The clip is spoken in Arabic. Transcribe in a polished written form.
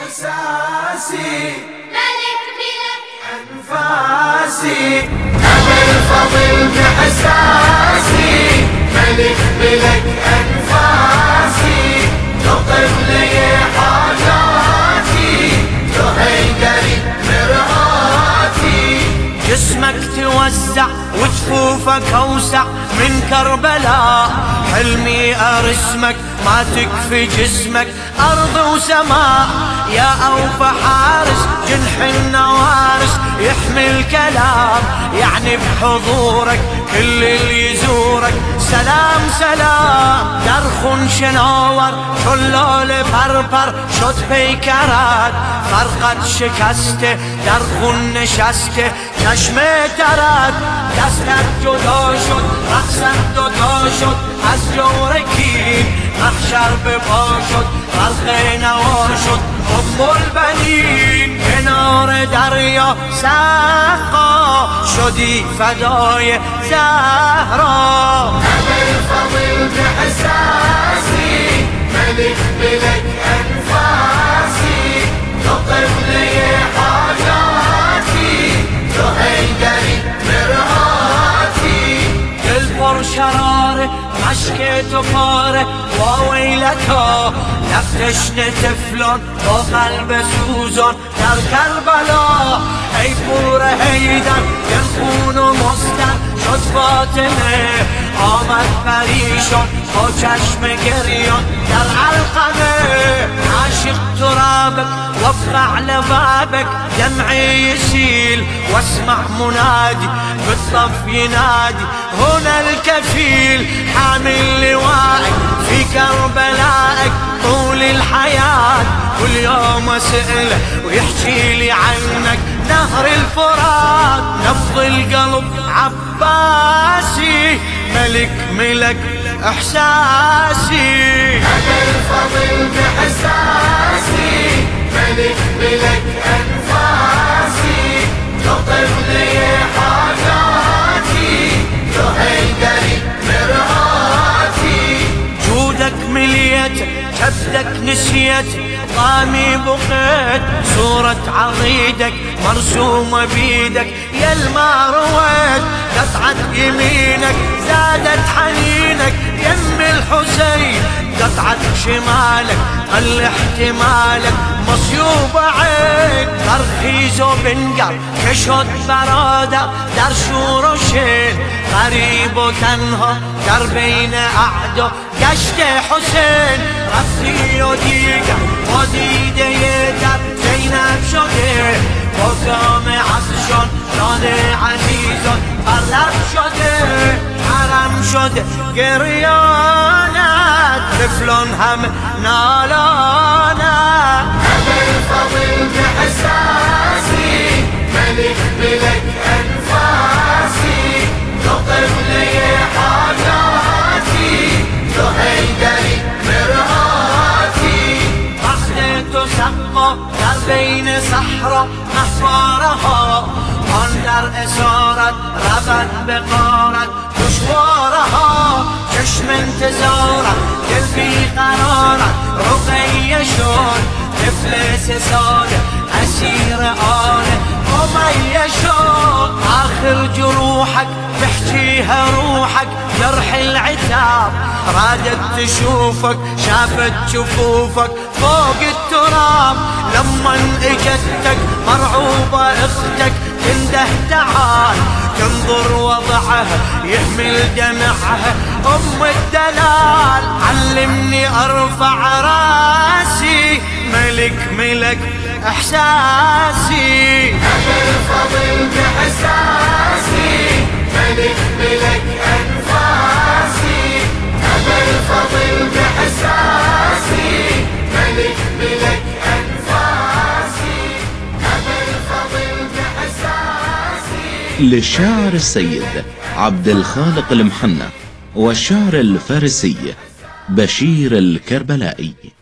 إحساسي ملك ملك أنفاسي أبي الفضل بإحساسي ملك ملك أنفاسي تطب لي حاجاتي تهيدري مرآتي جسمك توسع وجفوفك أوسع من كربلاء حلمي أرسمك ما تكفي جسمك أرض وسماء يا أوفى حارس جنح النوارس يحمي الكلام يعني بحضورك كل اللي يزورك سلام سلام درخ شناور شلال پرپر شد پیکرد فرقت شکسته درخ نشسته چشم درد دستت جدا شد رقصت دوتا شد از جورکی محشر به پا شد خلق نوا شد ام البنین کنار دریا سقا شدی فدای زهرا أبي الفضل بإحساسي ملك ملك أنفاسي تطب لي حاجاتي تهيدري مرآتي دل پر شراره مشک تو پاره واویلتا نفتشن تفلان با قلب سوزان در کربلا ای پور حیدر دل خون و مستن شد فاطمه آمد پریشان با چشم گریان در علقمه عاشق ترابك وافقع لبابك دمعي يسيل واسمع منادي بالطف ينادي هنا الكفيل حامل لوائك في كربلائك طول الحياة كل يوم اسأله ويحكي لي عنك نهر الفرات نبض القلب عباسي ملك ملك إحساسي أبي الفضل بإحساسي ملك ملك أنفاسي تطب لي حاجاتي تهيدري مرآتي جودك مليت كبدك نسيت ضامي بقيت صورة عضيدك مرسومة بيدك يا الما رويت قطعة يمينك زادت حنينك يم الحسين قطعة شمالك قل احتمالك مصيوب عين ترخيز وبنقر كشد برادة در شور و شين غريب و تنها در بين أعدو گشت حسين رفتی و دیگر با دیده در زینب شده با کام عطشان جان عزیزان برلب شده حرم شده گریانت طفلان هم نالانت أبي الفضل بإحساسي ملك ملك أنفاسي تطب لي حاجاتي تهيدري مرآتي رحلة سقا در بين صحراء محفارها آن در اسارت ربط بقارت دشوارها چشم انتظارت دل بیقرارت رقیه شد طفل 3 ساله اسیر آله أمية شوق آخر جروحك تحكيها روحك جرح العتاب رادت تشوفك شافت جفوفك فوق التراب لما اجتك مرعوبة اختك تنده تعال تنظر وضعها يحمل دمعها ام الدلال علمني ارفع راسي ملك ملك إحساسي أبي الفضل بإحساسي ملك ملك أنفاسي أبي الفضل بإحساسي ملك ملك أنفاسي أبي الفضل بإحساسي للشاعر السيد عبد الخالق المحنى والشاعر الفارسي بشير الكربلائي.